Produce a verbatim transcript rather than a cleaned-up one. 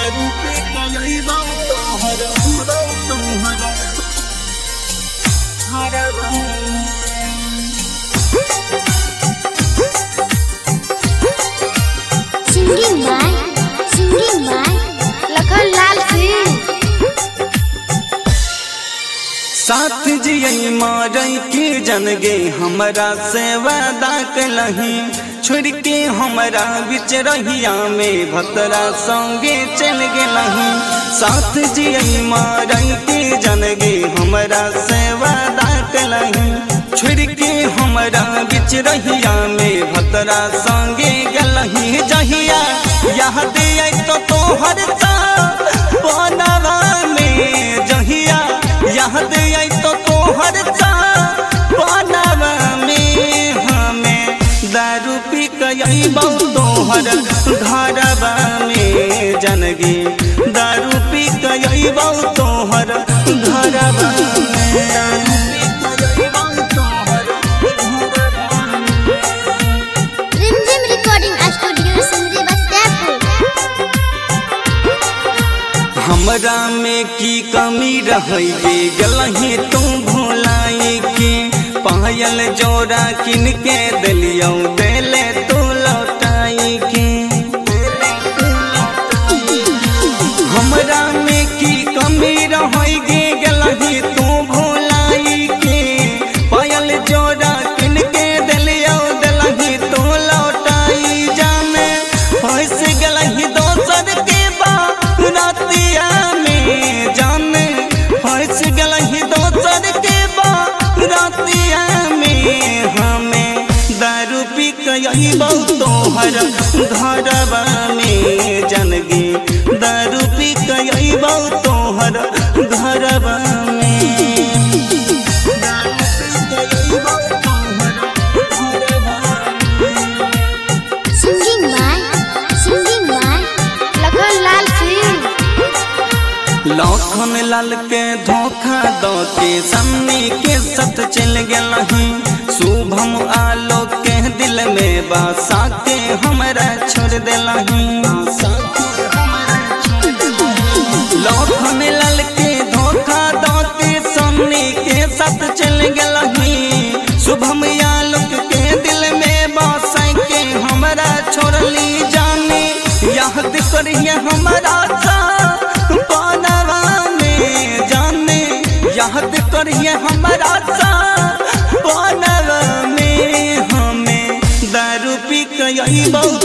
दारू पी गई बात तोहरा तोहरा singing by singing by Lakhan Lal Singh. साथ जियई मारई के जनगे हमरा से वादा कलही छोड़ के हमरा बिच रहिया में भतरा संगे चल गेलही। साथ जियई मारई के जनगे हमरा से वादा कलही छोड़ के हमरा बिच रहिया में भतरा संगे गलही। जहिया याद आई तो तोहर बनवा में जहिया याद आई तो तोहर बनवा में हमें दारू पी गई बहुत तोहर घरवा में जनगे दारू पी गई बहुत तोहर घरवा में। Rimjhim recording studio Simri Bastipur. हमरा में की कमी रही गे गलही तू भुलाई के पायल जोड़ा किन के दिलियो दिले तू लौटाई के। हमरा में की कमी रही गे गलही तू भुलाई के पायल जोड़ा किन के दिलियो दिलही तू लौटाई जाने फंस गलही दोसर के रातिया में जाने फंस गलही दोसर के रातिया में हमें दारू पी गई बहुत तोहर घरवा में जनगे दारू पी गई बहुत तोहर घरवा में। Singing by singing by Lakhan Lal Singh. Lakhan Lal के धोखा दो के सामने के सत चल गलही शुभम आलोक के दिल में बसा के हमरा छोड़ दिलही। लखन लाल के धोखा दो के सामने के सत चल गलही शुभम आलोक के दिल में बसा के हमरा छोड़ली जाने याद करिए हमरा याद करिए हमारा बनवा में हमें दारू पी गई बहुत